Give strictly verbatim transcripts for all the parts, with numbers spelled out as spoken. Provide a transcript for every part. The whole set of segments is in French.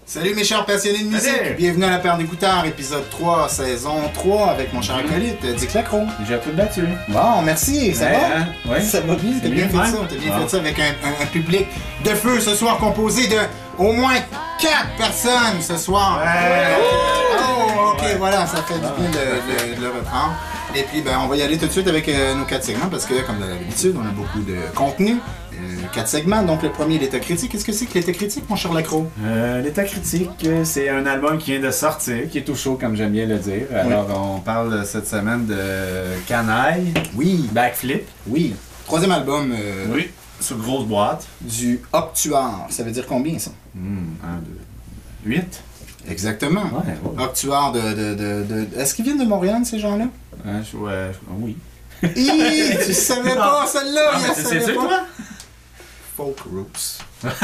Salut mes chers passionnés de musique, Salut. Bienvenue à La Paire d'Écouteurs, épisode trois, saison trois, avec mon cher acolyte, Dick Lacroix. J'ai tout battu. Bon, merci, ça Ouais, va? hein? Ouais. Ça va bien, t'as bien mieux fait de ça, même. t'as bien Ah. fait ça avec un, un- un public de feu ce soir composé de au moins quatre personnes ce soir. Ouais. Oh, ok, Ouais. voilà, ça fait du bien de, de- de le reprendre. Et puis, ben, on va y aller tout de suite avec euh, nos quatre segments parce que, comme d'habitude, on a beaucoup de contenu. Euh, quatre segments, donc le premier, l'état critique. Qu'est-ce que c'est que l'état critique, mon cher Lacroix? Euh, L'état critique, euh, c'est un album qui vient de sortir, qui est tout chaud, comme j'aime bien le dire. Alors, on parle cette semaine de Canaille, Oui, Backflip. oui. Troisième album euh, Oui. Sur grosse boîte. du Octuar. Ça veut dire combien, ça? Hum, un, deux, huit. Exactement. Ouais, ouais. Octuar de... de, de, de... Est-ce qu'ils viennent de Montréal, ces gens-là? Hein, je- ouais, je- oui. Hi, tu savais pas celle-là, Ah, il mais la c'est savait c'est pas. toi? Folk Roots.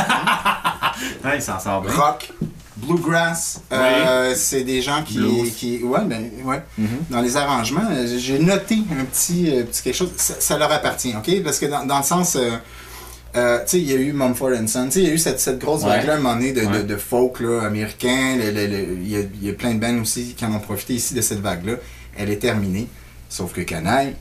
Ah, il s'en sort bien. Rock, bluegrass, euh, c'est des gens qui, Blues. qui ouais, ben, ouais. Mhm. Dans les arrangements, euh, j'ai noté un petit, euh, petit quelque chose, ça, ça leur appartient, ok? Parce que dans, dans le sens, euh, euh, tu sais, il y a eu Mumford and Sons, tu sais, il y a eu cette, cette grosse Ouais. vague-là à un moment donné de, de, Ouais. de folk là, américain, le- le- le- il y, a, il y a plein de bands aussi qui en ont profité ici de cette vague-là. Elle est terminée, sauf que Canaille,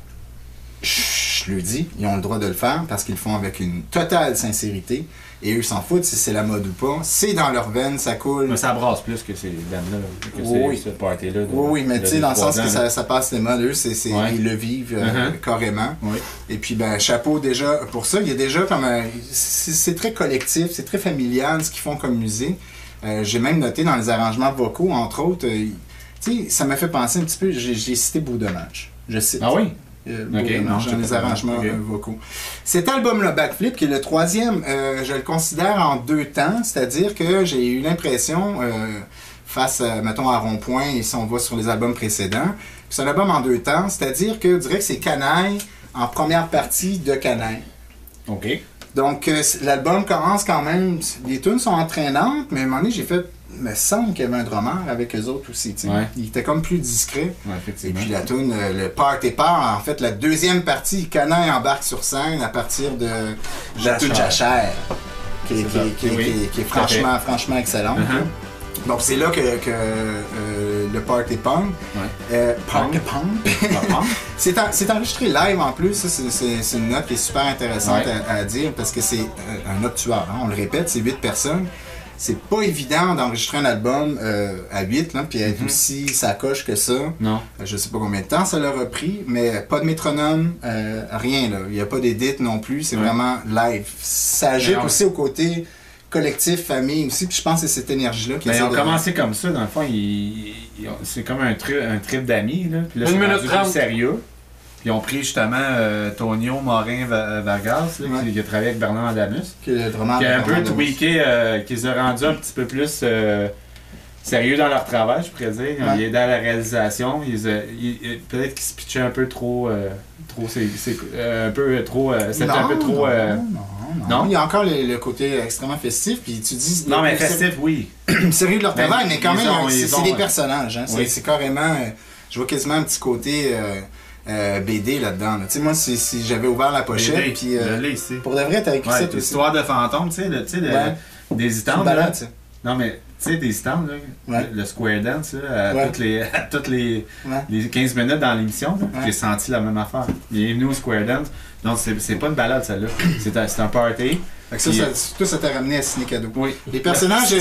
je le dis, ils ont le droit de le faire parce qu'ils le font avec une totale sincérité et eux s'en foutent si c'est la mode ou pas. C'est dans leur veine, ça coule. Mais ça brasse plus que ces bandes-là, que Oui. ces, ce party-là. de- Oui, oui, mais de tu sais, dans le trois sens que ans, ça, là. ça passe les modes, eux, c'est, c'est, Ouais. ils le vivent euh, Uh-huh. carrément. Oui. Et puis, ben, chapeau déjà pour ça. Il y a déjà comme un. C'est, c'est très collectif, c'est très familial ce qu'ils font comme musique. Euh, j'ai même noté dans les arrangements vocaux, entre autres, euh, tu sais, ça m'a fait penser un petit peu, j'ai, j'ai cité Beau Dommage. Je cite. Ah oui? Euh, Ok, Beau Dommage non, je dans t'ai les pas- arrangements ok. euh, vocaux. Cet album-là, Backflip, qui est le troisième, euh, je le considère en deux temps, c'est-à-dire que j'ai eu l'impression, euh, face, à, mettons, à Rond-Point, et si on va sur les albums précédents, puis c'est un album en deux temps, c'est-à-dire que je dirais que c'est Canaille en première partie de Canaille. OK. Donc, euh, c- l'album commence quand même, les tunes sont entraînantes, mais à un moment donné, j'ai fait, il me semble qu'il y avait un drummer avec eux autres aussi, tu sais. Ouais. Il était comme plus discret. Ouais, Et effectivement. puis la tune, euh, le Party Part, en fait, la deuxième partie, Canaille embarque sur scène à partir de la tune Jachère, qui, est- C'est qui, ça. est- qui est- Oui, qui est- qui est tout à fait. franchement, franchement excellente. Uh-huh. Donc c'est là que, que, euh, le Party Punk, Ouais. euh, Party Punk. Punk, Punk. c'est, en- c'est enregistré live en plus, ça c'est, c'est- c'est une note qui est super intéressante Ouais. à, à dire parce que c'est euh, un octuar, hein, on le répète, c'est huit personnes. C'est pas évident d'enregistrer un album euh, à huit, là, puis être Mhm. aussi sacoche que ça. Non. Je sais pas combien de temps ça leur a pris, mais pas de métronome, euh, rien là. Il n'y a pas d'édit non plus, c'est Ouais. vraiment live. Ça agit Mais on- aussi au côté collectif, famille aussi, puis je pense que c'est cette énergie-là qui Ben, essaie ils ont de- commencé comme ça, dans le fond, ils- ils ont- c'est comme un, tri- un trip d'amis, là. Puis là, Une c'est minute rendu trente. plus sérieux. Puis ils ont pris justement euh, Tonio Morin Va- Vargas, là, Ouais. qui, qui a travaillé avec Bernard Adamus, que le drummer qui a un de peu Bernard tweaké, euh, qui les a rendus un petit peu plus euh, sérieux dans leur travail, je pourrais dire. Ils ont Ouais. aidé à la réalisation. Ils, euh, ils- ils- peut-être qu'ils se pitchaient un peu trop, euh, trop c'est, c'est, euh, un peu trop, euh, c'était un Non, peu trop... non, euh, non, non, non? Il y a encore le, le côté extrêmement festif, puis tu dis... Non, mais c'est- festif, oui. sérieux de leur Ben, travail, mais quand ils même, ont- c'est, ils c'est ont, des euh, personnages. Hein, c'est, oui. c'est carrément... euh, je vois quasiment un petit côté euh, euh, B D là-dedans. Là. Tu sais, moi, si, si j'avais ouvert la pochette, B D, puis... euh, je l'ai ici. pour de vrai, t'as écrit Ouais, ça, toi aussi. l'histoire de fantôme, tu sais, le- tu sais, le- Ouais. des C'est une items, là. balade, ça. Non, mais tu sais, des stands, là, Ouais. le square dance, là, à, Ouais. toutes les, à toutes les, Ouais. les quinze minutes dans l'émission, là, Ouais. j'ai senti la même affaire. Bienvenue au square dance. Donc, c'est c'est pas une balade, celle-là. C'est un, c'est un party. Fait que ça, Puis- ça, tout ça t'a ramené à Ciné Cadeau. Oui. Les personnages euh,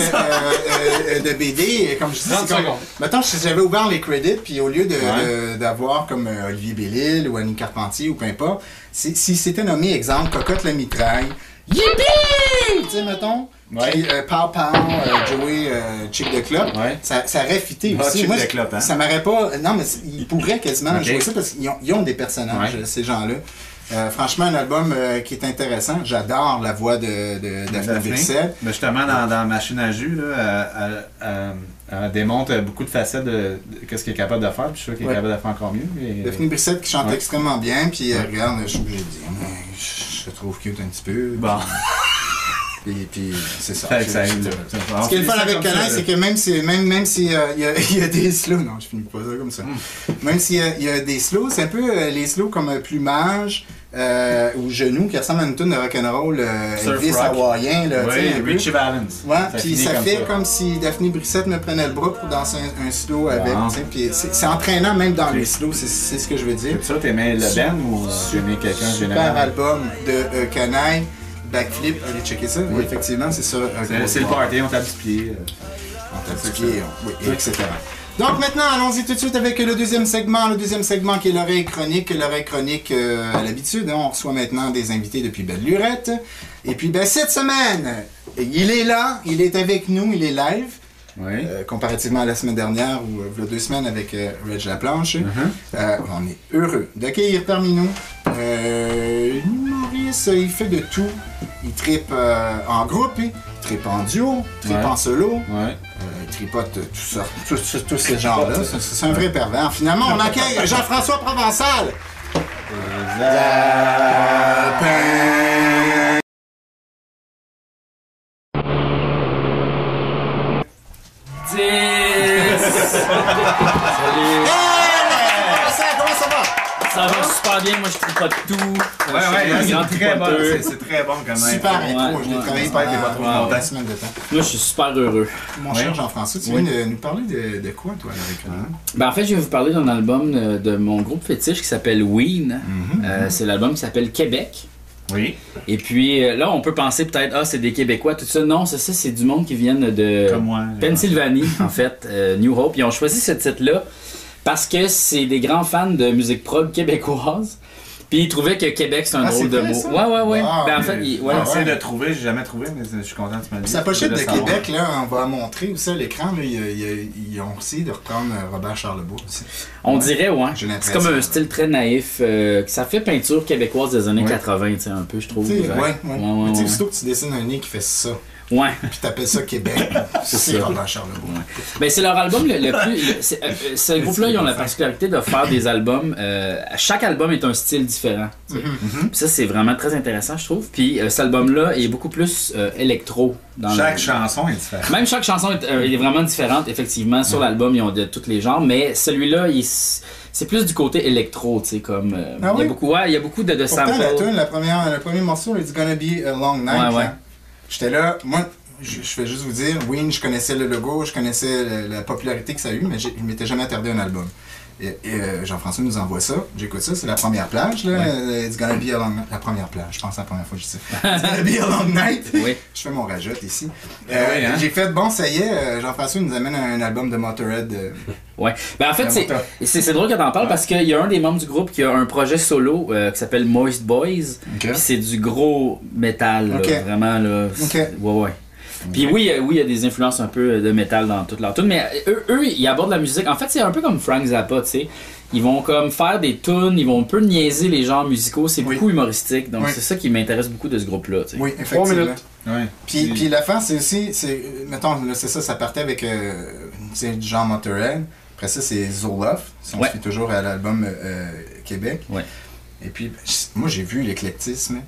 euh, euh, de B D, comme je dis, trente c'est comme... secondes. Mettons, si j'avais ouvert les crédits, puis au lieu de, Ouais. de- d'avoir comme euh, Olivier Bellil ou Annie Carpentier ou peu importe, si, si c'était nommé, exemple, Cocotte la mitraille, Yippee! Tu sais, mettons, Ouais. puis euh, Pow Pow, euh, Joey, euh, Chick de Club, Ouais. ça, ça aurait fité Ah, aussi. Chick Moi, de je- Club, hein? ça m'aurait pas... Non, mais c'est- ils pourraient quasiment Ok. jouer ça parce qu'ils ont, ils ont des personnages, Ouais. ces gens-là. Euh, franchement, un album euh, qui est intéressant. J'adore la voix de, de Daphné Daphné. Brissette. Mais justement, dans, dans Machine à jus, là, elle, elle- elle- elle démontre beaucoup de facettes de, de ce qu'elle est capable de faire. Puis je suis sûr qu'elle est Ouais. capable de faire encore mieux. Mais... Daphné Brissette qui chante Ouais. extrêmement bien, puis euh, Ouais. regarde, je suis obligé de dire, mais je je trouve cute un petit peu. Bon. Puis, puis c'est ça. Fait que Je- ça je- aide, là. Ce qui est le fun avec Canaille, c'est que... que même si même, même si euh, il y, a, il y a des slows, non, je finis pas ça comme ça. Mm. Même s'il y, a- il y a des slows, c'est un peu euh, les slows comme un plumage, Euh, ou Genou, qui ressemble à une tune de rock'n'roll euh, Elvis rock. hawaïen. Là, Oui, un Richie peu. Valens. Ouais, ça puis finit ça comme fait ça. comme si Daphné Brissette me prenait le bras pour danser un, un slow avec. Wow. Puis c'est, c'est entraînant même dans les slows, c'est, c'est ce que je veux dire. C'est ça, t'aimais le band ou euh, t'aimais quelqu'un Super généralement? album de euh, Canaille, Backflip, allez checker ça. Oui, effectivement, c'est ça. un C'est, gros c'est le sport. party, on tape du pied. euh. On tape du pied, on- oui, et cetera. Donc maintenant, allons-y tout de suite avec le deuxième segment. Le deuxième segment qui est l'oreille chronique. L'oreille chronique, euh, à l'habitude, hein, on reçoit maintenant des invités depuis belle lurette. Et puis, ben, cette semaine, il est là, il est avec nous, il est live. Oui. Euh, comparativement à la semaine dernière ou euh, il y a deux semaines avec euh, Reg Laplanche. Uh-huh. Euh, on est heureux d'accueillir parmi nous euh, Maurice. Il fait de tout. Il tripe euh, en groupe, il tripe en duo, il tripe Ouais. en solo. Ouais. Euh, il tripote tout ça, tous tous- tous ces genres-là. C'est, c'est un vrai pervers. Finalement, on accueille Jean-François Provençal. Zapin. Salut! Hey, ça, comment ça va? Ça va super bien, moi je trouve pas de tout. Ouais, ouais, Je suis un c'est grand très bon. tripoteux. C'est, c'est très bon quand même. Super intro, Ouais, je l'ai ouais, travaillé ouais, pendant ouais, ouais, pendant ouais. deux semaines de temps. Moi je suis super heureux. Mon Ouais. cher Jean-François, tu Oui. viens de nous parler de, de quoi, toi, avec Renan? Ben en fait, je vais vous parler d'un album de, de mon groupe fétiche qui s'appelle Ween. Mhm. Euh, c'est l'album qui s'appelle Québec. Oui. Et puis euh, là, on peut penser peut-être, ah, c'est des Québécois, tout ça. Non, c'est ça, c'est du monde qui viennent de Comme moi. Pennsylvanie, en fait, euh, New Hope. Ils ont choisi ce titre-là parce que c'est des grands fans de musique prog québécoise. Puis ils trouvaient que Québec, c'est un Ah, drôle c'est de vrai, mot. ça? Ouais, ouais, ouais. Wow. Ben en fait, ils- ouais. Ah, J'essaie ouais. de trouver, j'ai jamais trouvé, mais je suis content que tu m'as dit. Sa pochette de Je voulais savoir. Québec, là, on va montrer aussi à l'écran, là, ils, ils- ils ont essayé de reprendre euh, Robert Charlebois aussi. On dirait, ouais. J'ai C'est l'impression. comme un style très naïf. euh, ça fait peinture québécoise des années Ouais. quatre-vingts, tu sais, un peu, je trouve. Tu sais, Ouais, ouais, ouais. ouais, Mais ouais, tu sais, ouais. aussitôt que tu dessines un nez qui fait ça, Ouais. puis t'appelles ça Québec, c'est ça. Robert Charlebois. Ben, c'est leur album le, le plus. le- c'est- euh, euh, ce groupe-là, ils ont la particularité de faire des albums. euh, chaque album est un style différent. tu sais. Mhm. Puis ça, c'est vraiment très intéressant, je trouve. Puis euh, cet album-là est beaucoup plus euh, électro. Dans Chaque le- chanson est différente. Même chaque chanson est, euh, est vraiment différente, effectivement. Sur l'album, ils ont de tous les genres. Mais celui-là, il s- c'est plus du côté électro, tu sais, comme. euh, Ah il y oui? a beaucoup, ouais, il y a beaucoup de, de Pourtant, samples. la tune, la première, le premier morceau, It's Gonna Be a Long Night. Ouais, ouais. là. J'étais là, moi, je, je vais juste vous dire, Ween, je connaissais le logo, je connaissais la, la popularité que ça a eu, mais j'ai- je m'étais jamais attardé à un album. Et, et, euh, Jean-François nous envoie ça, j'écoute ça, c'est la première plage, là, euh, It's Gonna Be a Long Night. La première plage, je pense la première fois que je dis ça. It's Gonna Be a Long Night. Oui. Je fais mon rajoute ici. Ah Euh, oui, hein? J'ai fait, bon, ça y est, euh, Jean-François nous amène un, album de Motorhead. euh, Ouais. Ben en fait, La c'est, moto. c'est, c'est drôle que t'en parles parce qu'il y a un des membres du groupe qui a un projet solo euh, qui s'appelle Moist Boys. Puis c'est du gros métal, là, Ok. vraiment. Là, C'est- Ouais, ouais. Puis oui, euh, oui, il y a des influences un peu de métal dans toute leur tune, mais eux, eux, ils abordent la musique. En fait, c'est un peu comme Frank Zappa, tu sais. Ils vont comme faire des tunes, ils vont un peu niaiser les genres musicaux. C'est Oui. beaucoup humoristique, donc Oui. c'est ça qui m'intéresse beaucoup de ce groupe-là, tu sais. Oui, effectivement. minutes. Ouais. Puis, puis l'affaire, c'est aussi, c'est, mettons, là, c'est ça, ça partait avec, euh, tu sais, du genre Motorhead. Après ça, c'est Zoloft, si on Ouais. se fait toujours à l'album euh, Québec. Ouais. Et puis, ben, je- moi, j'ai vu l'éclectisme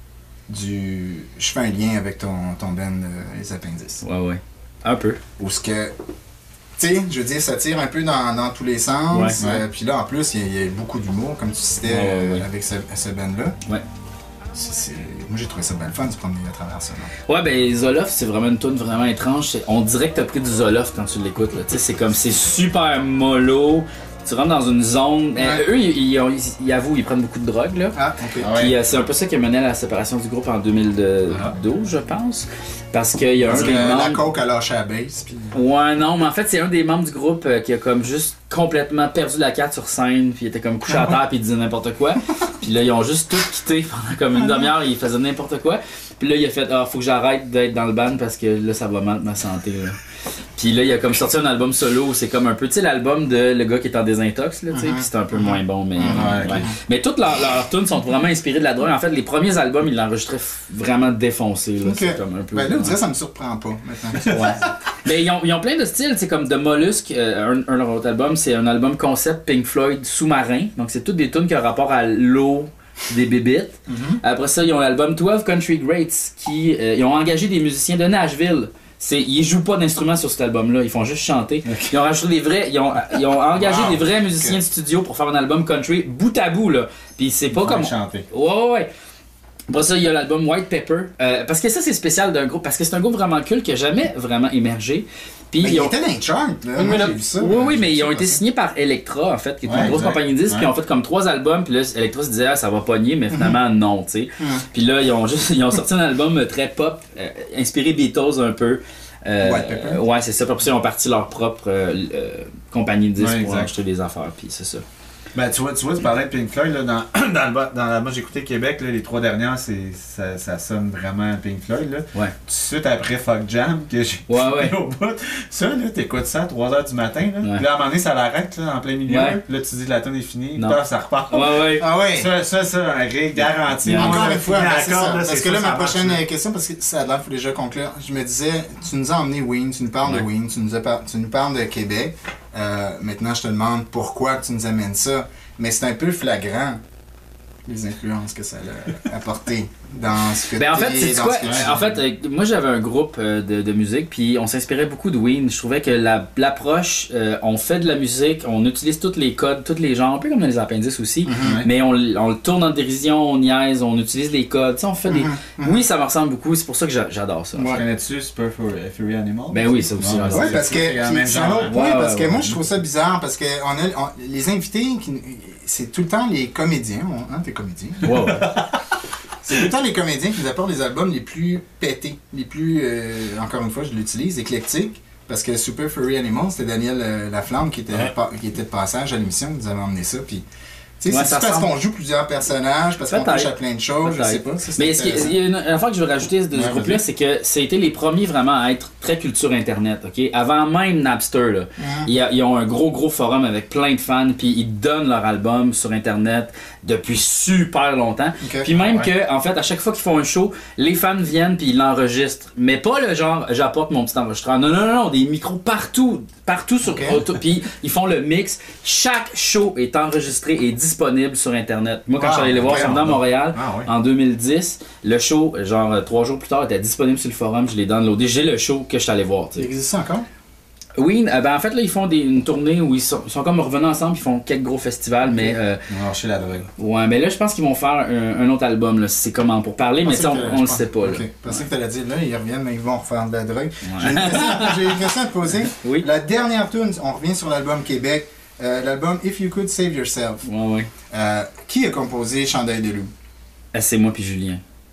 du... Je fais un lien avec ton, ton band, euh, Les Appendices. Ouais, ouais. Un peu. Où ce que... Tu sais, je veux dire, ça tire un peu dans, dans tous les sens. Ouais, Euh, puis là, en plus, il y, a- il y a beaucoup d'humour, comme tu citais, Ouais, ouais, euh, ouais. avec ce, ce band-là. Ouais. C'est- c'est- Moi, j'ai trouvé ça bien le fun de se promener à travers ça. là. Ouais, ben Zoloft, c'est vraiment une tune vraiment étrange. C'est- On dirait que t'as pris du Zoloft quand tu l'écoutes, là. Tu sais, c'est comme, c'est super mollo. Tu rentres dans une zone. Ouais. Euh, eux, ils, ils, ont- ils- ils avouent, ils prennent beaucoup de drogue, là. Ah, ok. Ah ouais. Puis euh, c'est un peu ça qui a mené à la séparation du groupe en deux mille douze, je pense. Parce qu'il y a un Parce que des la membres... coke a lâché la base. Puis... Ouais, non, mais en fait, c'est un des membres du groupe euh, qui a comme juste complètement perdu la carte sur scène, puis il était comme couché à terre, puis il disait n'importe quoi. Puis là, ils ont juste tout quitté pendant comme une demi-heure, il faisait n'importe quoi. Puis là, il a fait « Ah, faut que j'arrête d'être dans le band parce que là, ça va mal ma santé. » là. Puis là, il a comme sorti un album solo où c'est comme un peu, tu sais, l'album de le gars qui est en désintox, là, tu sais, Mhm. puis c'est un peu moins bon, mais... Ouais, ouais. ok. Mais toutes leurs, leurs tunes sont vraiment inspirées de la drogue. En fait, les premiers albums, ils l'enregistraient f- vraiment défoncés, là. Ok. C'est comme un peu... Ben là, on dirait que ça me surprend pas maintenant. Ouais. Mais ils ont, ils ont plein de styles, c'est comme The Mollusk, euh, un, un de leurs autres albums, c'est un album concept Pink Floyd sous-marin. Donc c'est toutes des tunes qui ont rapport à l'eau, des bébites. Mhm. Après ça, ils ont l'album twelve Country Greats qui euh, ils ont engagé des musiciens de Nashville c'est, ils jouent pas d'instruments sur cet album-là, ils font juste chanter. Okay. Ils ont rajouté des vrais, ils ont, ils ont engagé wow. des vrais musiciens okay. de studio pour faire un album country bout à bout là. Puis c'est pas comme chanter. Ouais ouais. ouais. Pour ça, il y a l'album White Pepper. Euh, parce que ça, c'est spécial d'un groupe. Parce que c'est un groupe vraiment culte qui n'a jamais vraiment émergé. Puis mais ils il ont... était dans les charts, là. Moi, j'ai vu ça. Oui, oui, mais ils ont été signés par Elektra, en fait, qui est ouais, une grosse exact. compagnie de disques. Ouais. Puis ils ont fait comme trois albums. Puis là, Elektra se disait, ah, ça va pogner, mais finalement, mm-hmm. non, tu sais. Mm-hmm. Puis là, ils ont juste ils ont sorti un album très pop, euh, inspiré Beatles un peu. Euh, White Pepper. Euh, ouais, c'est ça. Puis ils ont parti leur propre euh, euh, compagnie de disques ouais, pour acheter des affaires. Puis c'est ça. Ben, tu vois, tu vois, tu parlais de Pink Floyd, là, dans, dans, le, dans l'album j'ai écouté Québec, là, les trois dernières, c'est, ça, ça sonne vraiment Pink Floyd. Là. Ouais. Tout de suite après Fuck Jam, que j'ai ouais, ouais. au bout. Ça, là, t'écoutes ça à trois heures du matin, là. Ouais. Là, à un moment donné, ça l'arrête, là, en plein milieu. Ouais. Là, tu dis la tune est finie, non. là, ça repart. Ouais, ouais. Ah ouais. Ça, ça, ça, un ré garanti. Yeah. Encore une fois, ben, c'est ça. Là, Parce c'est que là, ça, ma prochaine marche, question, parce que ça a l'air, faut déjà conclure. Je me disais, tu nous as emmené Ween, tu nous parles ouais. de Ween, tu nous, as par... tu nous parles de Québec. Euh, maintenant, je te demande pourquoi tu nous amènes ça. Mais c'est un peu flagrant, les influences que ça a apportées dans ce que ben en fait, c'est quoi? En fait, euh, moi j'avais un groupe euh, de, de musique, puis on s'inspirait beaucoup de Ween. Je trouvais que la, l'approche, euh, on fait de la musique, on utilise tous les codes, tous les genres, un peu comme dans les appendices aussi, mm-hmm. mais on, on le tourne en dérision, on niaise, on utilise les codes, tu sais, on fait des... Mm-hmm. Oui, ça me ressemble beaucoup, c'est pour ça que j'a, j'adore ça. Ouais. Connais-tu Super Furry Animal? Ben oui, ça aussi. Oui, ouais, parce que c'est un autre point, ouais, parce que ouais, moi ouais. je trouve ça bizarre, parce que on a, on, les invités, qui, c'est tout le temps les comédiens, hein, t'es comédien. Wow. C'est tout le temps les comédiens qui nous apportent les albums les plus pétés, les plus, euh, encore une fois, je l'utilise, éclectiques. Parce que Super Furry Animal, c'était Daniel euh, Laflamme qui était, ouais. pa- qui était de passage à l'émission, qui nous avait emmené ça. Puis, tu sais, ouais, c'est parce qu'on joue plusieurs personnages, parce qu'on touche à plein de choses, peut-être. je sais pas. Ça, mais il y a une affaire que je veux rajouter de ce ouais, groupe-là, c'est que c'était les premiers vraiment à être très culture Internet, ok? Avant même Napster, là, mm. ils, ils ont un gros, gros forum avec plein de fans, puis ils donnent leur album sur Internet depuis super longtemps. Okay. Puis même ouais. que, en fait, à chaque fois qu'ils font un show, les fans viennent puis ils l'enregistrent. Mais pas le genre, j'apporte mon petit enregistreur. Non, non, non, non, des micros partout, partout sur okay. auto, puis ils font le mix. Chaque show est enregistré et disponible sur Internet. Moi, quand wow, je suis allé les voir, ils sont à Montréal ah, oui. en deux mille dix. Le show, genre trois jours plus tard, était disponible sur le forum. Je l'ai downloadé. J'ai le show que je suis allé voir. Il existe encore? Oui, euh, ben en fait là ils font des, une tournée où ils sont, ils sont comme revenus ensemble, ils font quelques gros festivals, mais euh, ils vont lâcher la drogue. Ouais, mais là je pense qu'ils vont faire un, un autre album là, c'est comment pour parler, mais on, on le sait pas. Okay. Là. Je pensais que tu allais dire là ils reviennent mais ils vont refaire de la drogue. Ouais. J'ai, une question, j'ai une question à te poser. Oui. La dernière tune, on revient sur l'album Québec, euh, l'album If You Could Save Yourself. Ouais ouais. Euh, qui a composé Chandail de loup? Ah, c'est moi puis Julien.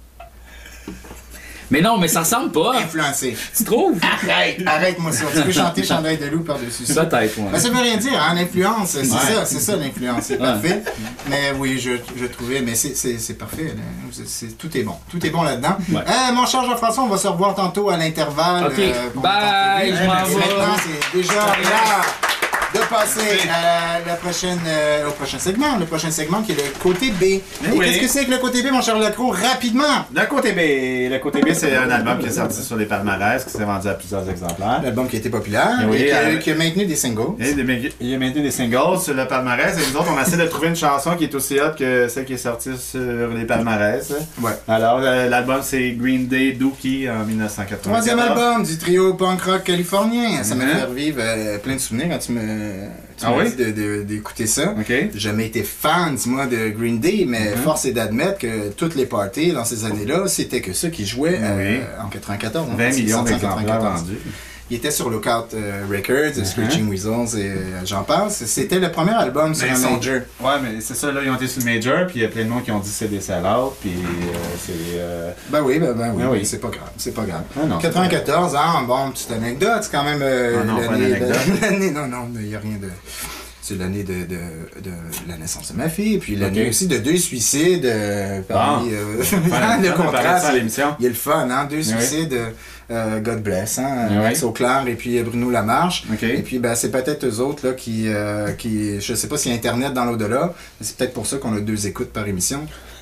Mais non, mais ça ressemble pas. Influencé. Tu trouves? Arrête, arrête-moi ça. Tu peux chanter Chandail de loup par-dessus ça. Peut-être, ouais. Ben, ça veut rien dire, hein, l'influence, c'est ouais. ça, c'est ça l'influence, c'est ouais. parfait. Mais oui, je, je trouvais, mais c'est, c'est, c'est parfait. C'est, c'est, tout est bon, tout est bon là-dedans. Ouais. Euh, mon cher Jean-François, on va se revoir tantôt à l'intervalle. Ok, euh, bye, je m'en vais. Maintenant, c'est déjà là de passer à la prochaine, euh, au prochain segment, le prochain segment qui est le côté B. Et oui. Qu'est-ce que c'est que le côté B, mon cher Lacroix, rapidement? Le côté B, le côté B, c'est un album qui est sorti sur les palmarès, qui s'est vendu à plusieurs exemplaires. L'album qui a été populaire oui, et qui a, euh, qui a maintenu des singles. Et des, il a maintenu des singles sur le palmarès. Et nous autres, on essaie de trouver une chanson qui est aussi hot que celle qui est sortie sur les palmarès. Ouais. Alors, euh, l'album, c'est Green Day Dookie en dix-neuf cent quatre-vingt-quatorze. Troisième album du trio punk rock californien. Ça mm-hmm. m'a fait revivre euh, plein de souvenirs quand tu me tu ah m'as oui? dit de, de, d'écouter ça. Okay. J'ai jamais été fan, dis-moi, de Green Day, mais mm-hmm. force est d'admettre que toutes les parties dans ces années-là, c'était que ça qui jouait euh, oui. en quatre-vingt-quatorze. vingt millions d'exemplaires vendus. Il était sur Lookout euh, Records, mm-hmm. Screeching Weasels et euh, j'en passe. C'était le premier album sur mais un major. Ouais, mais c'est ça, là, ils ont été sur le major, puis il y a plein de monde qui ont dit que c'est des sell-out, puis euh, c'est... Euh... Ben oui, ben, ben oui, ben oui. c'est pas grave, c'est pas grave. Ah non, quatre-vingt-quatorze ans, bon, petite anecdote, c'est quand même euh, ah non, l'année, pas de, l'année... Non, non, il n'y a rien de... C'est l'année de, de, de la naissance de ma fille, et puis l'année okay. aussi de deux suicides euh, parmi bon. euh, enfin, le contraste. Il y a le fun, hein, deux suicides, oui. euh, God bless, hein, oui. Max Auclair et puis Bruno Lamarche. Okay. Et puis ben, c'est peut-être eux autres là, qui, euh, qui, je sais pas s'il y a Internet dans l'au-delà, mais c'est peut-être pour ça qu'on a deux écoutes par émission.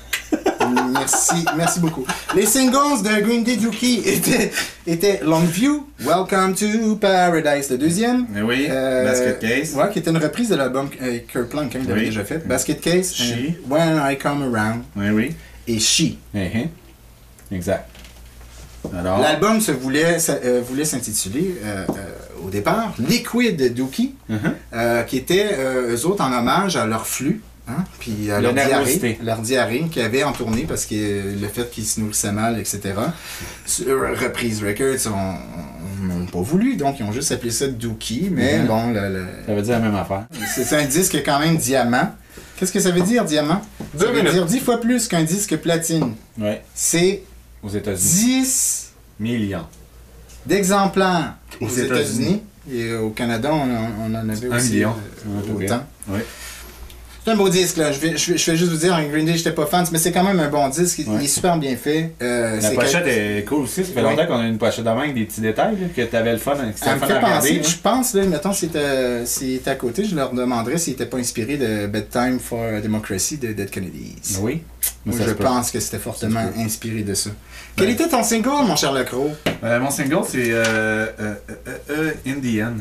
Merci, merci beaucoup. Les singles de Green Day Dookie étaient, étaient Longview, Welcome to Paradise, le deuxième. Mais oui, euh, Basket Case. Ouais, qui était une reprise de l'album euh, Kurt Plank, hein, il l'avait oui. déjà fait. Basket Case, She. When I Come Around. Oui, oui. Et She. Uh-huh. Exact. Alors, L'album se voulait, ça, euh, voulait s'intituler euh, euh, au départ Liquid Dookie, uh-huh. euh, qui était euh, eux autres en hommage à leur flux. Hein? Puis à La leur diarrhée, nervosité. leur diarrhée qu'ils avaient en tournée parce que le fait qu'ils se nourrissaient mal, et cetera. Sur Reprise Records n'ont pas voulu, donc ils ont juste appelé ça Dookie, mais Mhm. bon, le, le- ça veut dire la même affaire. c'est un disque quand même diamant. Qu'est-ce que ça veut dire, diamant? Ça Deux veut minutes. dire dix fois plus qu'un disque platine. Ouais. C'est Aux États-Unis. dix Millions. d'exemplaires aux, Aux États-Unis. Et au Canada, on, en- on en avait Un aussi million. euh, Un peu bien. autant. Oui. C'est un beau disque, là. Je vais, je vais, je vais juste vous dire, Green Day, j'étais pas fan, mais c'est quand même un bon disque. Il, Ouais. il est super bien fait. Euh, La c'est pochette quel- est cool aussi. Ça fait Oui. longtemps qu'on a une pochette de main avec des petits détails, là, que t'avais le fun, que c'était Ça le me fun fait à regarder. penser, là. je pense, là, mettons, s'il était, s'il était à côté, je leur demanderais s'il était pas inspiré de Bedtime for Democracy de Dead Kennedys. Oui. Mais Moi, ça je se peut. pense que c'était fortement Ça se peut. inspiré de ça. Quel était ton single, mon cher Lecro? Euh, mon single, c'est euh, euh, euh, euh, Indian.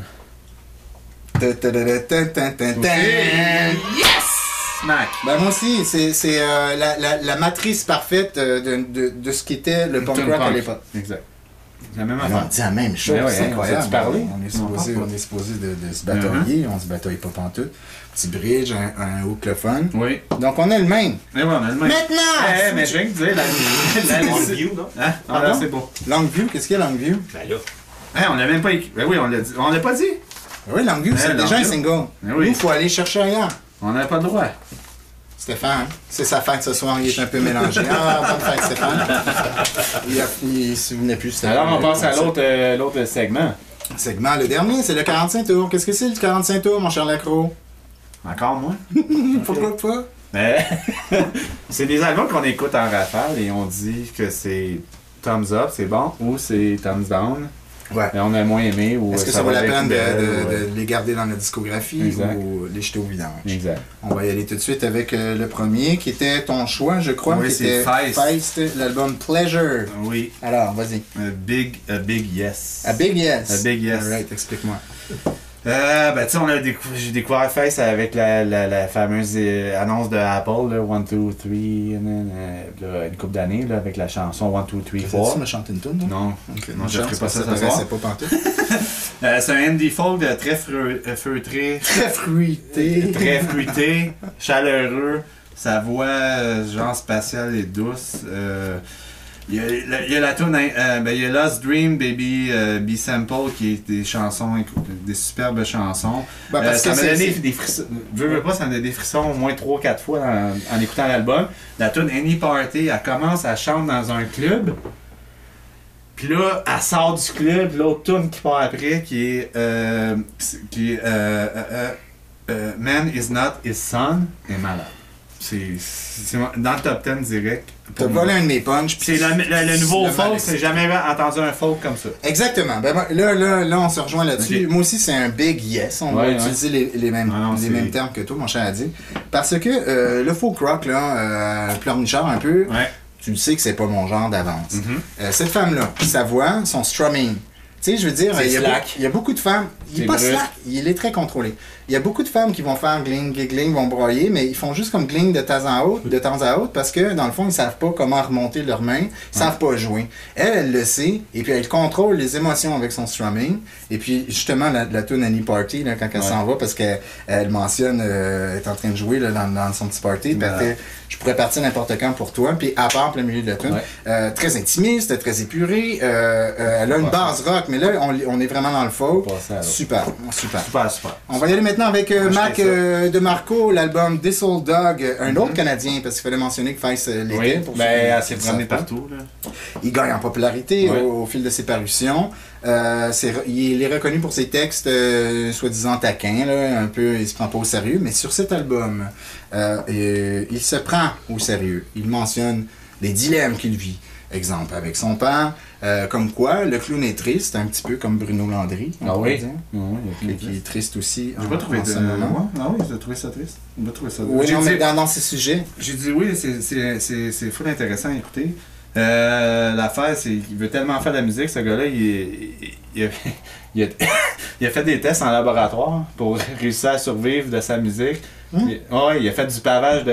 Ta- ta- ta- ta- ta- ta- ta- Smack. Ben moi aussi, c'est c'est, euh, la, la, la matrice parfaite euh, de, de, de ce qu'était le punk Tune rock à punk. l'époque. Exact. La même Ah non, on affaire. dit la même chose, Ben ouais, c'est hein, incroyable. on s'est-tu parlé? On est Non, supposé, pas. on est supposé de, de se batailler, on se bataille pas pantoute. Petit bridge, un, un hooklophone. Oui. Donc on est le même. Mais ouais, on a le même. Maintenant! Eh, mais je viens de dire, la, la, On la, le view, non? Hein? Ah, là, Pardon? c'est beau. Longview, qu'est-ce qu'il y a Longview? Ben là. Hein, on l'a même pas écrit. Ben oui, on l'a dit. On l'a pas dit. Oui, Longview, Eh, c'est déjà un Longview. single. Eh oui. Il faut aller chercher ailleurs. On n'a pas le droit. Stéphane, hein? C'est sa fête ce soir, il est un peu mélangé. Ah, bonne fête Stéphane. Il, a, il se souvenait plus. c'était- Alors, on passe à l'autre euh, l'autre segment. segment. Le dernier, c'est le quarante-cinq tours. Qu'est-ce que c'est le quarante-cinq tours, mon cher Lacro? Encore moins. Pourquoi pas? Mais c'est des albums qu'on écoute en rafale et on dit que c'est thumbs up, c'est bon, ou c'est thumbs down. Ouais. Et on a moins aimé ou Est-ce que ça, vaut la va être peine de, belle, de- ouais. de les garder dans la discographie Exact. ou les jeter au vidange? Exact. On va y aller tout de suite avec euh, le premier qui était ton choix, je crois. Oui, qui c'est était Feist. Feist, l'album Pleasure. Oui, Alors, vas-y. a big, a big yes. A big yes. A big yes. Alright, explique-moi. Euh, ben, tu sais, on a décou- j'ai découvert Face avec la, la, la fameuse euh, annonce de Apple, là, one, two, three, euh, une couple d'années, là, avec la chanson one, two, three, Tu four. me chanter une tune, toi? Non, Ok, non, une je chance, ferai pas ça ça ce soir. t'intéressait pas pantoute. Euh, c'est un indie folk euh, très freu- euh, feutré, Très fruité. très fruité, chaleureux. Sa voix, euh, genre spatiale et douce. Euh, il y a, la- il y a la tune, euh, ben, il y a Lost Dream, Baby, euh, Be Simple, qui est des chansons, écoute, des superbes chansons. Ben, Euh, parce ça que m'a c'est- donné c'est- des frissons. Je veux pas, ça m'a donné des frissons au moins trois quatre fois en, en écoutant l'album. La tune Any Party, elle commence, elle chante dans un club. Puis là, elle sort du club, l'autre tune qui part après, qui est, euh, qui est euh, euh, euh, euh, Man is not his son, est malade. C'est c'est dans le top dix direct. T'as pour moi. volé un de mes punchs. C'est le, le- le nouveau Le folk, malaise. j'ai jamais entendu un folk comme ça. Exactement. Ben, moi, là, là, là, on se rejoint là-dessus. Ok. Moi aussi, c'est un big yes. On Ouais, va ouais. utiliser les, les mêmes, Ah non, les c'est- mêmes termes que toi, mon cher Adi. Parce que euh, le folk rock, là, euh, pleurnichard un peu, Ouais. tu le sais que c'est pas mon genre d'avance. Mhm. Euh, cette femme-là, sa voix, son strumming. Tu sais, je veux dire, C'est il y, a slack. beaucoup- il y a beaucoup de femmes. Il C'est est pas brut. slack, il est très contrôlé. Il y a beaucoup de femmes qui vont faire gling, gling, gling, vont broyer, mais ils font juste comme gling de temps en autre, de temps à autre, parce que dans le fond, ils savent pas comment remonter leurs mains, ils savent pas jouer. Elle, elle le sait, et puis elle contrôle les émotions avec son strumming. Et puis justement, la, la tune Annie Party, là, quand elle Ouais. s'en va, parce qu'elle elle mentionne, euh, elle est en train de jouer là, dans, dans son petit party, puis elle Ouais. fait, je pourrais partir n'importe quand pour toi, puis à part le milieu de la tune. Ouais. Euh, très intimiste, très épurée, euh, euh, elle a une Ouais. base rock, mais là, on, on est vraiment dans le folk. Passer à l'autre. Super, super. Super, super. On va y aller maintenant avec euh, Moi, je Mac fais ça. euh, de Marco, l'album This Old Dog, un autre Canadien, parce qu'il fallait mentionner que Feist euh, l'était. Oui, pour ben, ceux elle qui s'est ne promenée savent pas. partout, là. Il gagne en popularité Ouais. au, au fil de ses parutions. Euh, c'est re- il est reconnu pour ses textes euh, soi-disant taquins, là, un peu, il se prend pas au sérieux, mais sur cet album, euh, euh, il se prend au sérieux. Il mentionne les dilemmes qu'il vit. Exemple, avec son père, euh, comme quoi le clown est triste, un petit peu comme Bruno Landry. on Ah pourrait oui? dire. Oui, il y a Qui, qui est triste aussi. J'ai en- pas trouvé en de. ce moment. Ah oui, j'ai trouvé ça triste. J'ai pas trouvé ça Oui, J'ai non, dit- mais dans, dans ces sujets. J'ai dit oui, c'est- c'est c'est- c'est full intéressant à écouter. Euh, L'affaire, c'est qu'il veut tellement faire de la musique, ce gars-là, il, il, il a, il, a, il a fait des tests en laboratoire pour réussir à survivre de sa musique. Hmm. Il, ouais, il a fait du pavage de, de,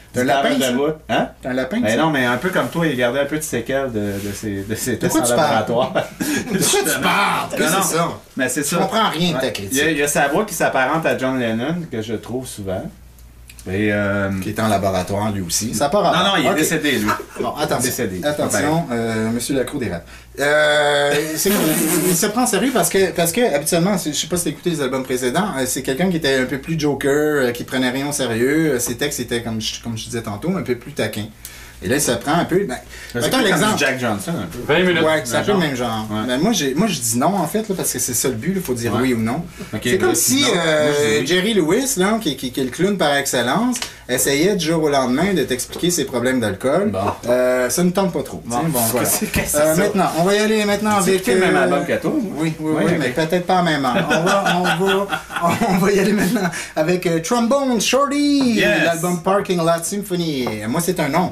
T'as un du lapin, tabac ça? de route. Hein? T'as un lapin, Ben ça? non, mais un peu comme toi, il gardait un peu de séquelles de, de ses, de ses tests quoi en tu parles? laboratoire. De quoi tu parles? Qu'est-ce que c'est ça? Mais c'est Je ça. comprends rien de ta Ouais. critique. Il y, a, il y a sa voix qui s'apparente à John Lennon, que je trouve souvent. Et, euh... Qui est en laboratoire, lui aussi. Ça part Non, non, il est Ok. décédé, lui. Bon, attention. Décédé. Attention, euh, Monsieur Lacroix des rats. Euh, c'est il se prend en sérieux parce que, parce que habituellement, je sais pas si t'as écouté les albums précédents, euh, c'est quelqu'un qui était un peu plus joker, euh, qui prenait rien au sérieux. Euh, Ses textes étaient, comme je, comme je disais tantôt, un peu plus taquins. Et là, il se prend un peu. Ben, C'est mettons comme l'exemple. Jack Johnson, un peu. vingt minutes. Ouais, c'est un peu genre. le même genre. Ouais. Ben, moi, j'ai, moi, je dis non, en fait, là, parce que c'est ça le but, il faut dire Ouais. oui ou non. Ok, c'est comme là, si non. euh, Moi, je dis oui. Jerry Lewis, là, qui, qui, qui est le clown par excellence, essayait du jour au lendemain de t'expliquer ses problèmes d'alcool. Bon. Euh, ça ne tente pas trop. Bon, tiens, bon, voilà. qu'est-ce que c'est Euh, ça? maintenant, on va y aller maintenant Tu avec... écouté le même album que toi, moi? Oui, oui, Ouais, oui, ok. mais peut-être pas en même heure. On va, on va, on va y aller maintenant avec euh, Trombone Shorty, Yes. l'album Parking Lot Symphony. Moi, c'est un non.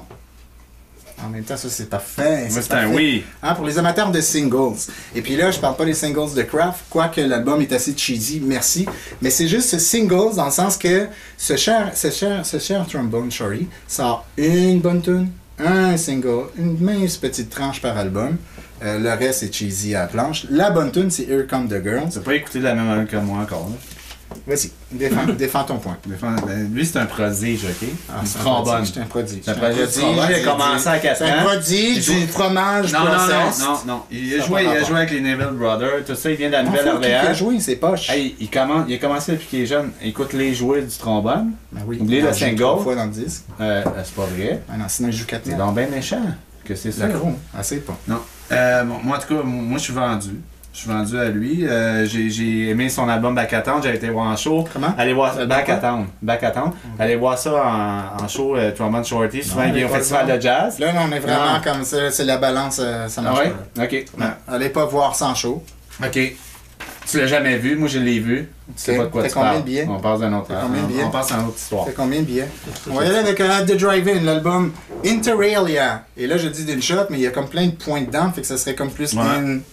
En même temps, ça, c'est parfait. Moi, c'est un parfait. oui. Hein, pour les amateurs de singles. Et puis là, je parle pas des singles de Kraft, quoique l'album est assez cheesy, merci. Mais c'est juste singles dans le sens que ce cher, ce cher, ce cher Trombone Shorty sort une bonne tune, un single, une mince petite tranche par album. Euh, le reste est cheesy à la planche. La bonne tune, c'est Here Come the Girls. Tu n'as pas écouté de la même album que moi encore, là. Vas-y, défends, défends ton point. Ben, lui, c'est un prodige, ok? Ah, Du c'est un trombone. prodige, c'est un prodige. C'est un prodige du trombone. Il a commencé à quatre C'est un ans. prodige Il joue- du fromage Non, non, non, processed. non, non. Il a, Ça joué, a pas il a rapport. joué avec les Neville Brothers, tout ça, il vient de la Non, faut qu'il Nouvelle-Orléans. a joué, c'est poche. Hey, il, commence, il a commencé depuis qu'il est jeune. Écoute les jouets du trombone. Ben oui, Oubliez il a le joué single. trois fois dans le disque. Euh, euh, c'est pas vrai. Ah non, sinon il joue quatre C'est notes. donc bien méchant que c'est ça. La gros, assez pas. Non. Euh, bon, moi, en tout cas, moi, je suis vendu. Je suis vendu à lui. Euh, j'ai, j'ai aimé son album Back at Town. J'ai été voir en show. Comment? Allez voir ça. L'album Back quoi? at Town. Back at Town. Allez voir ça en, en show, euh, Trombone Shorty. Souvent, il allez est au pas festival le de jazz. Là, on est vraiment Non. comme ça, c'est la balance, euh, ça Ah marche ouais? pas. Ok. Non, allez pas voir sans show. Ok. Tu l'as jamais vu, moi je l'ai vu. Tu sais Ok. pas de quoi T'as tu combien parles. de billets? On passe d'un autre. T'as combien de on- billets? On passe à une autre histoire. C'est combien de billets? On va y aller avec un The Drive-In, l'album Interalia. Et là, je dis d'une shot, mais il y a comme plein de points dedans, fait que ça serait comme plus Ouais.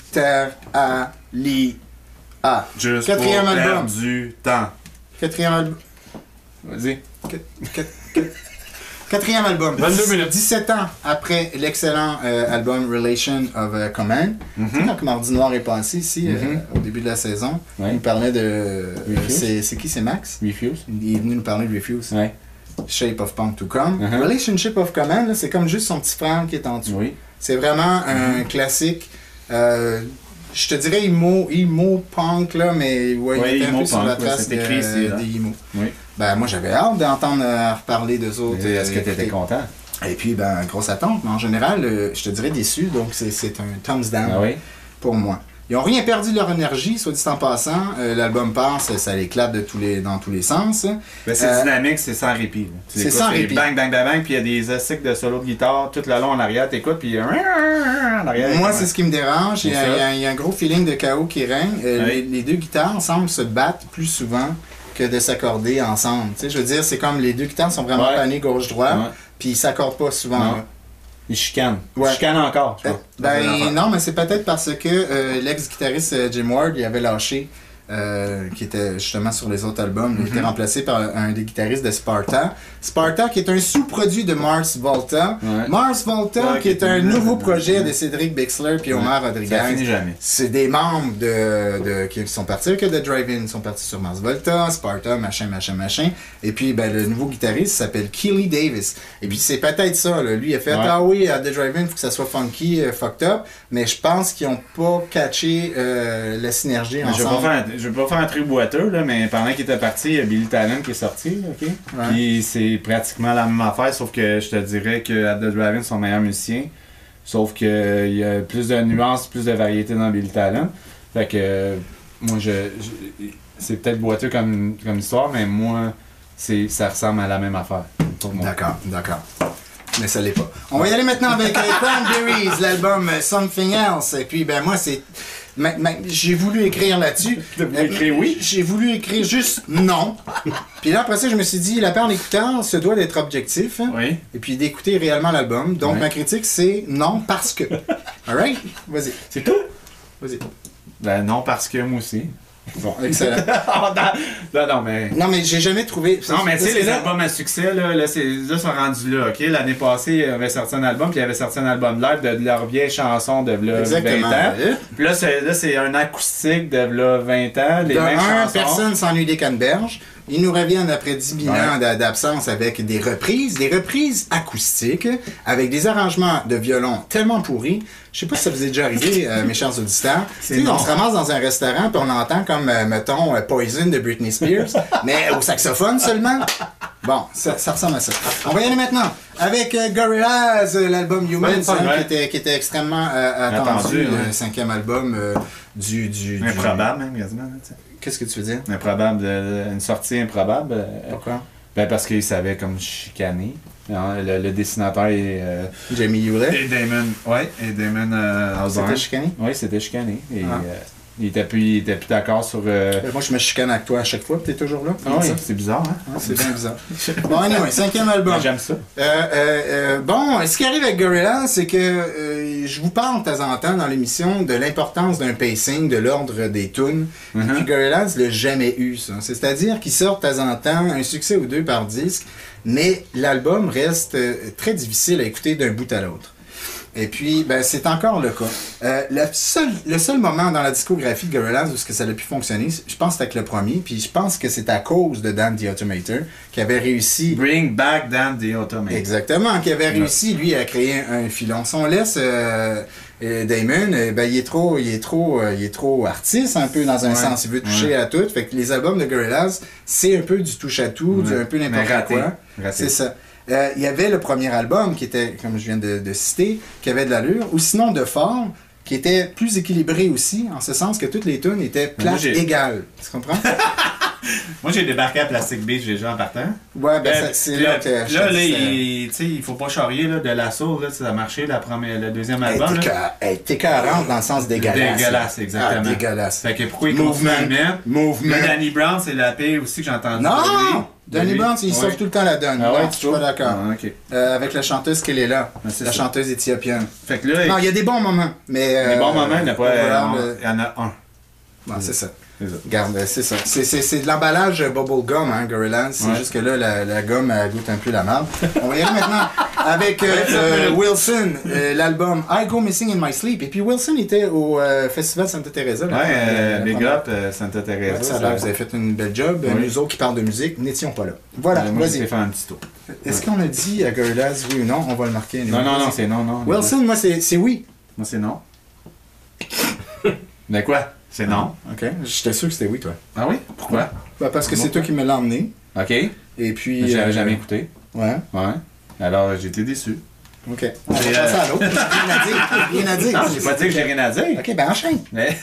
Interalia. Ah, Juste Quatrième pour album. perdre du temps. quatrième album. Vas-y. Quat- quat- quat- Quatrième album. vingt-deux minutes. dix-sept ans après l'excellent euh, album Relation of uh, Command. Tu sais, quand Mardi Noir est passé ici, euh, Mhm. au début de la saison, Ouais. il nous parlait de. euh, Refuse. c'est c'est qui? C'est Max? Refuse. Il est venu nous parler de Refuse. Ouais. Shape of Punk to Come. Mhm. Relationship of Command, là, c'est comme juste son petit frère qui est en dessous. Oui. C'est vraiment un classique. euh, je te dirais emo, emo punk, là, mais ouais, Ouais, il était un emo peu sur la punk, ouais, trace c'est de, écrit ici, là. des emo. Oui. Ben, moi, j'avais hâte d'entendre euh, reparler d'eux autres. Est-ce que euh, tu étais écouter. content? Et puis, ben, grosse attente, mais en général, euh, je te dirais déçu, donc c'est c'est un thumbs down Ah oui? pour moi. Ils ont rien perdu de leur énergie, soit dit en passant. Euh, L'album passe, ça l'éclate de tous les, dans tous les sens. Ben, c'est Euh, dynamique, c'est sans répit. là. Tu c'est l'écoutes, sans répit. Bang, bang, bang, bang, puis il y a des astiques de solo de guitare tout le long en arrière. T'écoutes, puis il y a en arrière. Moi, c'est ce qui me dérange. Il y, a, C'est ça. il y a- il y a un gros feeling de chaos qui règne. Euh, Ouais. les, les deux guitares semblent se battre plus souvent que de s'accorder ensemble. Tu sais, je veux dire, c'est comme les deux guitares sont vraiment Ouais. panées gauche-droite, Ouais. puis ils s'accordent pas souvent. Non. là. Il chicane. Ouais. Il chicane encore, je Euh, crois. Ben non, mais c'est peut-être parce que euh, l'ex-guitariste euh, Jim Ward, il avait lâché, euh, qui était justement sur les autres albums. Il Mhm. était remplacé par un des guitaristes de Sparta. Sparta, qui est un sous-produit de Mars Volta. Ouais. Mars Volta, Ouais, qui est un qui- nouveau ouais. projet de Cédric Bixler puis Omar Ça Rodriguez. finit jamais. C'est des membres de, de qui sont partis avec The Drive-In, ils sont partis sur Mars Volta, Sparta, machin, machin, machin. Et puis ben, le nouveau guitariste s'appelle Keely Davis. Et puis c'est peut-être ça, là. Lui il a fait Ouais. ah oui, à The Drive-In, faut que ça soit funky, euh, fucked up. Mais je pense qu'ils ont pas catché euh, la synergie Mais je vais pas ensemble. faire un, je vais pas faire un truc boiteux, là, mais pendant qu'il était parti, il y a Billy Talent qui est sorti, ok? Ouais. Puis c'est pratiquement la même affaire, sauf que je te dirais que At The Drive-In sont meilleurs musiciens. Sauf que euh, il y a plus de nuances, plus de variété dans Billy Talent. Fait que euh, moi je, je- c'est peut-être boiteux comme, comme histoire, mais moi c'est ça ressemble à la même affaire pour moi. D'accord, d'accord. Mais ça l'est pas. On va y aller maintenant avec euh, Cranberries, l'album euh, Something Else. Et puis, ben moi, c'est... ma- ma- J'ai voulu écrire là-dessus. T'as voulu écrire oui? J'ai voulu écrire juste non. Puis là, après ça, je me suis dit, la paire d'écouteurs se doit d'être objectif. hein, Oui. Et puis d'écouter réellement l'album. Donc, Ouais. ma critique, c'est non parce que. Alright? Vas-y. C'est tout? Vas-y. Ben non, parce que moi aussi. Bon, excellent. non, non, mais. Non, mais j'ai jamais trouvé. Non, mais tu sais, les là- albums à succès, là, là, c'est, là, sont rendus là, ok? L'année passée, il avait sorti un album, puis il avait sorti un album live de, de leurs vieilles chansons de là, Exactement. vingt ans. Ouais. Puis là, c'est, là, c'est un acoustique de là, vingt ans, les De mêmes un, chansons. personne s'ennuie des canneberges. Ils nous reviennent après dix mille Ouais. ans d'a- d'absence avec des reprises, des reprises acoustiques, avec des arrangements de violon tellement pourris. Je sais pas si ça vous est déjà arrivé, euh, mes chers auditeurs. C'est Tu sais, non. on se ramasse dans un restaurant puis on entend comme, euh, mettons, euh, Poison de Britney Spears, mais au saxophone seulement. Bon, ça, ça ressemble à ça. On va y aller maintenant avec euh, Gorillaz, euh, l'album Humans, Ouais, hein, ouais. qui, était, qui était extrêmement euh, attendu, Attendu, le ouais. cinquième album euh, du, du, du- Improbable, même, quasiment. là, tu sais. Qu'est-ce que tu veux dire? Improbable, de- de- une sortie improbable. euh, Pourquoi? Ben parce qu'il savait comme chicaner. Non, le, le dessinateur est. Euh, Jamie Hewlett. et Damon. Ouais, et Damon euh, Albarn. C'était chicané? Oui, c'était chicané. Et, Ah. euh, il était plus, il était plus d'accord sur. Euh... Euh, Moi, je me chicane avec toi à chaque fois, puis t'es toujours là. Ah oui, c'est bizarre, hein? Ah, c'est bien bizarre. Bon, anyway, cinquième album. Mais J'aime ça. Euh, euh, euh, bon, ce qui arrive avec Gorillaz, c'est que euh, je vous parle de temps en temps dans l'émission de l'importance d'un pacing, de l'ordre des tunes. Et Mhm. puis Gorillaz l'a jamais eu, ça. C'est-à-dire qu'ils sortent de temps en temps un succès ou deux par disque, mais l'album reste euh, très difficile à écouter d'un bout à l'autre. Et puis, ben, c'est encore le cas. Euh, le, seul, le seul moment dans la discographie de Gorillaz où ce que ça a pu fonctionner, je pense que c'était avec le premier, puis je pense que c'est à cause de Dan the Automator qui avait réussi... Bring back Dan the Automator. Exactement, qui avait réussi, lui, à créer un, un filon. Si on laisse euh, euh, Damon, euh, ben, il est trop, il est trop, euh, il est trop artiste, un peu, dans un Ouais. sens. Il veut toucher Ouais. à tout. Fait que les albums de Gorillaz, c'est un peu du touche-à-tout, du Ouais. un peu Mais n'importe raté. quoi. Raté. C'est ça. Euh, Il y avait le premier album qui était, comme je viens de, de citer, qui avait de l'allure, ou sinon de forme, qui était plus équilibré aussi, en ce sens que toutes les tunes étaient Mais moi, plates j'ai- égales. Tu comprends? Moi, j'ai débarqué à Plastic Beach déjà en partant. Ouais, ben Euh, ça- c'est puis là que je Là, te là, dis, il, tu sais, il faut pas charrier là, de l'assaut, là, ça a marché la première, le deuxième Elle album. était là. ca- elle était écœurante dans le sens dégueulasse. Dégueulasse, exactement. Ah, dégueulasse. Fait que pourquoi il Mouvement. continue à le mettre? Mouvement. Là, Danny Brown, c'est la paix aussi que j'ai entendu. Non! de lui. Danny De lui. Brown, il Ouais. sauve tout le temps la donne. Ah ouais, non, tu je suis pas trouves? d'accord. Ah, ok. Euh, avec la chanteuse qu'elle est là. Ah, c'est La ça. chanteuse éthiopienne. Fait que là, Non, il y a des bons moments, mais... les euh, bons moments, il n'y en a pas. overall, euh, euh, Il y en a un. bon, c'est ça. C'est ça. Regarde, euh, c'est ça. C'est, c'est, c'est de l'emballage bubblegum, hein, Gorillaz. C'est Ouais. juste que là, la, la gomme, elle goûte un peu la merde. On va y aller maintenant avec euh, euh, Wilson, euh, l'album I Go Missing in My Sleep. Et puis Wilson était au euh, Festival Santa Teresa. là, Ouais, euh, euh, la Big première- Up, euh, Santa Ouais, Teresa. ça a l'air que vous avez fait une belle job. Oui. Nous autres qui parlent de musique n'étions pas là. Voilà, Euh, Moi, vas-y. j'ai fait un petit tour. Est-ce qu'on a dit à Gorillaz oui ou non? On va le marquer. Non, non, non, c'est non, non. Wilson, moi, c'est, c'est oui. Moi, c'est non. Mais quoi? C'est non. OK. J'étais sûr que c'était oui, toi. Ah oui? Pourquoi? Bah, parce que c'est toi qui me l'as emmené. Ok. Et puis... J'avais euh, jamais écouté. Ouais. Ouais. Alors, j'ai été déçu. OK. On va J'ai, passer euh, à l'autre. Rien à dire. Rien à dire. Non, j'ai pas dit que j'ai rien à dire. OK, ben enchaîne. Mais...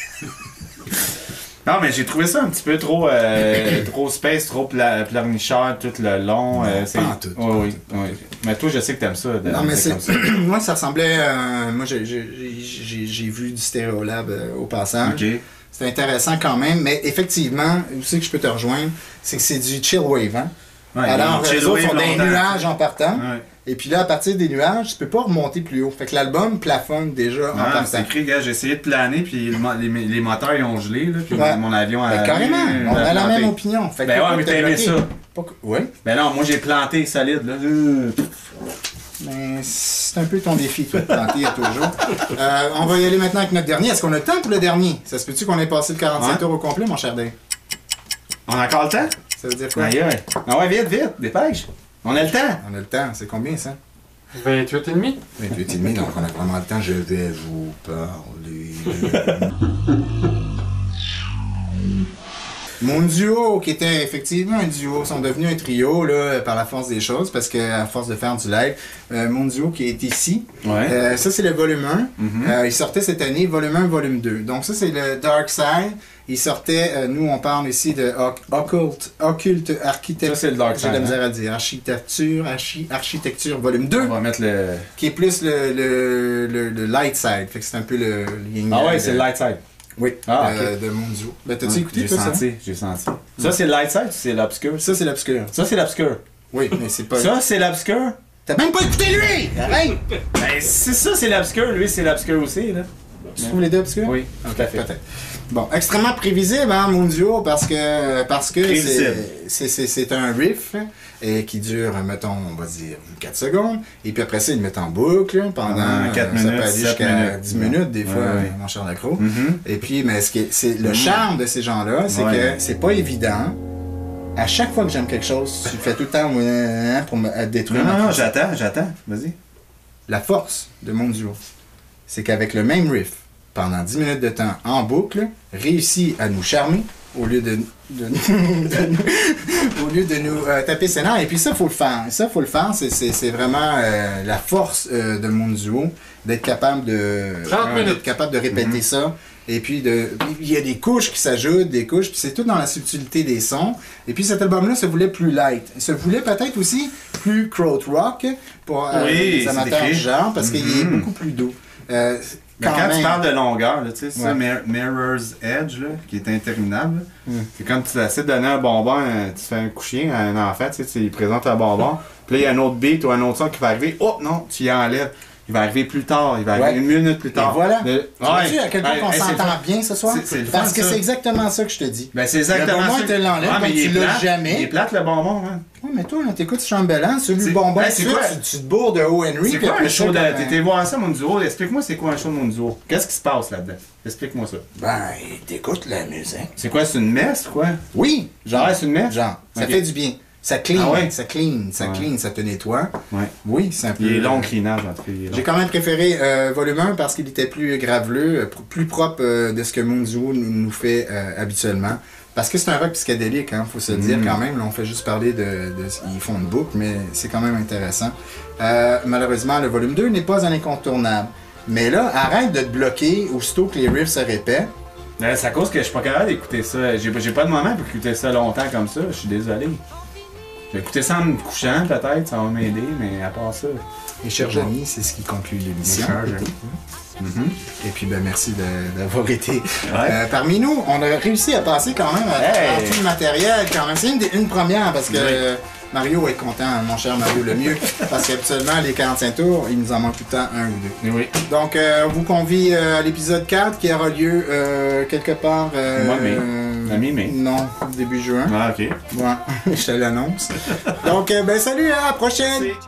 non, mais j'ai trouvé ça un petit peu trop, euh, trop space, trop pla pleurnicheur tout le long. euh, c'est... pas en tout, Oui, oui, oui. Mais toi, je sais que t'aimes ça. de- Non, mais c'est... comme ça. moi, ça ressemblait... euh, moi, j'ai, j'ai, j'ai, j'ai vu du Stereolab euh, au passage. Ok. C'est intéressant quand même, mais effectivement, où c'est que je peux te rejoindre, c'est que c'est du chill wave, hein? Ouais, Alors, chill les autres wave sont des longtemps. nuages en partant. Ouais. Et puis là, à partir des nuages, tu peux pas remonter plus haut. Fait que l'album plafonne déjà en Ah, partant. c'est écrit, gars, j'ai essayé de planer, puis le mo- les, les moteurs ils ont gelé, là, puis Ouais. mon avion a. Ben, carrément, on a la même opinion. Fait que Ben pourquoi ouais, mais t'as t'as aimé bloqué? ça. Pourquoi- Oui. Ben non, moi j'ai planté solide, là. Euh, Mais c'est un peu ton défi, toi, de planter à toujours. Euh, on va y aller maintenant avec notre dernier. Est-ce qu'on a le temps pour le dernier? Ça se peut-tu qu'on ait passé le quarante-cinq Ouais. tours au complet, mon cher Dave? On a encore le temps? Ça veut dire quoi? Aïe, aïe. Ah ouais, vite, vite, dépêche. On a le temps. On a le temps. C'est combien, ça? vingt-huit et demi. vingt-huit et demi, donc on a vraiment le temps. Je vais vous parler. Mon duo, qui était effectivement un duo, sont devenus un trio là, par la force des choses, parce qu'à force de faire du live, euh, mon duo qui est ici, Ouais. euh, ça c'est le volume un. Mhm. Euh, il sortait cette année, volume un, volume deux. Donc ça c'est le Dark Side. Il sortait, euh, nous on parle ici de oc- occulte, occulte architecture. Ça, c'est le Dark J'ai de la Side, misère à dire. Architecture, archi, architecture, volume deux. On va mettre le. Qui est plus le, le, le, le light side. Fait que c'est un peu le, le yin Ah yang ouais, c'est de- le light side. Oui, Ah, euh, de mon duo. Ben, t'as-tu Ouais, écouté J'ai toi, ça? senti, j'ai senti. Ça, c'est le light side ou c'est l'obscur? Ça, c'est l'obscur. Ça, c'est l'obscur. Oui, mais c'est pas... Ça, c'est l'obscur? T'as même pas écouté lui! Arrête! Ben, c'est ça, c'est l'obscur. Lui, c'est l'obscur aussi, là. Tu trouves les deux obscurs? Oui, tout à fait. Peut-être. Bon, extrêmement prévisible, hein, Moon-Duo, parce que parce que Prévisible. c'est- c'est c'est- c'est un riff et qui dure, mettons, on va dire quatre secondes, et puis après ça, ils le mettent en boucle pendant Pendant quatre euh, ça minutes, peut aller sept jusqu'à minutes. dix minutes, des fois, Ouais, ouais. mon cher Lacroix. Mhm. Et puis, mais ce qui est, c'est le charme de ces gens-là, c'est Ouais. que c'est pas évident. À chaque fois que j'aime quelque chose, tu fais tout le temps euh, pour me euh, détruire. Non, ma non, non, critique. j'attends, j'attends. Vas-y. La force de Moon-Duo, c'est qu'avec le même riff, pendant dix minutes de temps en boucle, réussit à nous charmer au lieu de, de, de nous, au lieu de nous euh, taper ses nerfs. Et puis ça, faut le faire. Ça, faut le faire. C'est, c'est, c'est vraiment euh, la force euh, de Moon-Duo d'être capable de, trente euh, minutes. d'être capable de répéter Mhm. ça. Et puis, de, il y a des couches qui s'ajoutent, des couches, puis c'est tout dans la subtilité des sons. Et puis cet album-là se voulait plus light. Il se voulait peut-être aussi plus krautrock pour euh, Oui, les c'est amateurs écrit. du genre, parce qu'il est Mhm. beaucoup plus doux. Euh, Mais quand quand même, tu parles de longueur, là, tu sais, c'est Ouais. ça, Mir- Mirror's Edge, là, qui est interminable. là. Mm. C'est comme tu essaies de donner un bonbon, euh, tu fais un coucher à un enfant, tu sais, tu lui présentes un bonbon, puis là, il y a un autre beat ou un autre son qui va arriver. Oh non, tu y enlèves. Il va arriver plus tard, il va arriver Ouais. une minute plus tard. Et voilà. Le- Tu vois-tu à quel point Ouais, on hey, c'est s'entend le fun. bien ce soir? C'est- c'est le fun, Parce que ça. c'est exactement ça que je te dis. Ben, c'est exactement Le bonbon, ça. il te l'enlève, Ouais, mais donc il tu est l'as plate. jamais. Il est plate, le bonbon, hein. Ouais, mais toi, là, t'écoutes chambellan, celui C'est- du bonbon, Hey, c'est tu, quoi? tu, tu te bourres de O. Henry. C'est puis quoi après un show ça, de... comme, T'étais voir ça, Moon-Duo? Explique-moi c'est quoi un show de Moon-Duo. Qu'est-ce qui se passe là-dedans? Explique-moi ça. Ben, t'écoutes la musique. C'est quoi, c'est une messe, quoi? Oui, genre, Ouais, c'est une messe? genre, ça Ok. fait du bien. Ça clean, Ah ouais? ça clean, ça Ouais. clean, ça te nettoie. Ouais. Oui, c'est un peu... Il est long, le cleanage, en tout cas. il est long. J'ai quand même préféré euh, volume un parce qu'il était plus graveleux, euh, pr- plus propre euh, de ce que Moon-Duo nous, nous fait euh, habituellement. Parce que c'est un rock psychédélique, hein, faut se le dire Mm. quand même. Là, on fait juste parler de, de... Ils font une boucle, mais c'est quand même intéressant. Euh, malheureusement, le volume deux n'est pas un incontournable. Mais là, arrête de te bloquer aussitôt que les riffs se répètent. Euh, C'est à cause que je suis pas capable d'écouter ça. J'ai j'ai pas de moment pour écouter ça longtemps comme ça. Je suis désolé. Je vais écouter ça en me couchant, peut-être. Ça va m'aider, mais à part ça. Et chers amis, c'est ce qui conclut l'émission. Mes chers amis. Mhm. Et puis, ben, merci de- d'avoir été Ouais. euh, parmi nous. On a réussi à passer quand même à Hey! à tout le matériel. Quand même. C'est une, des- une première parce que Oui. euh, Mario va être content, mon cher Mario, le mieux. Parce qu'habituellement, les quarante-cinq tours, il nous en manque tout le temps un ou deux. Oui. Donc, euh, on vous convie euh, à l'épisode quatre qui aura lieu euh, quelque part. Euh, Mois de mai. euh, La mi-mai. Non, début juin. Ah, ok. Ouais, je te l'annonce. Donc, euh, ben, salut, à la prochaine! C'est-